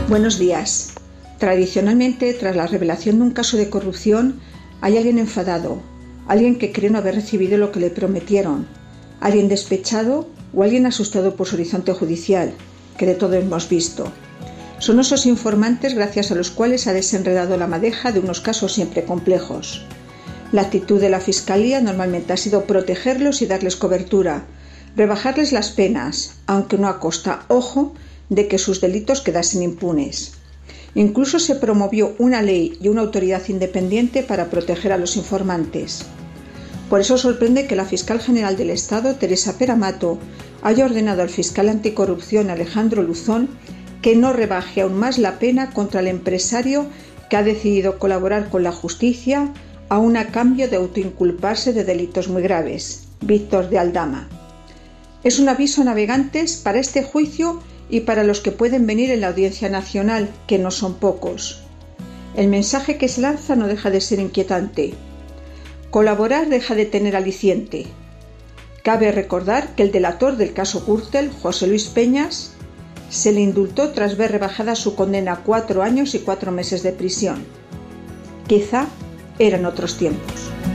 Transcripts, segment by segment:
Buenos días. Tradicionalmente, tras la revelación de un caso de corrupción, hay alguien enfadado, alguien que cree no haber recibido lo que le prometieron, alguien despechado o alguien asustado por su horizonte judicial, que de todo hemos visto. Son esos informantes gracias a los cuales ha desenredado la madeja de unos casos siempre complejos. La actitud de la Fiscalía normalmente ha sido protegerlos y darles cobertura, rebajarles las penas, aunque no a costa, ojo, de que sus delitos quedasen impunes. Incluso se promovió una ley y una autoridad independiente para proteger a los informantes. Por eso sorprende que la Fiscal General del Estado, Teresa Peramato, haya ordenado al fiscal anticorrupción Alejandro Luzón que no rebaje aún más la pena contra el empresario que ha decidido colaborar con la justicia aún a cambio de autoinculparse de delitos muy graves, Víctor de Aldama. Es un aviso a navegantes para este juicio y para los que pueden venir en la Audiencia Nacional, que no son pocos. El mensaje que se lanza no deja de ser inquietante. Colaborar deja de tener aliciente. Cabe recordar que el delator del caso Gürtel, José Luis Peñas, se le indultó tras ver rebajada su condena a 4 años y 4 meses de prisión. Quizá eran otros tiempos.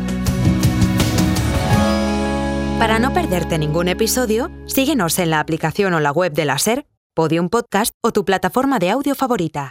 Para no perderte ningún episodio, síguenos en la aplicación o la web de la SER, Podium Podcast o tu plataforma de audio favorita.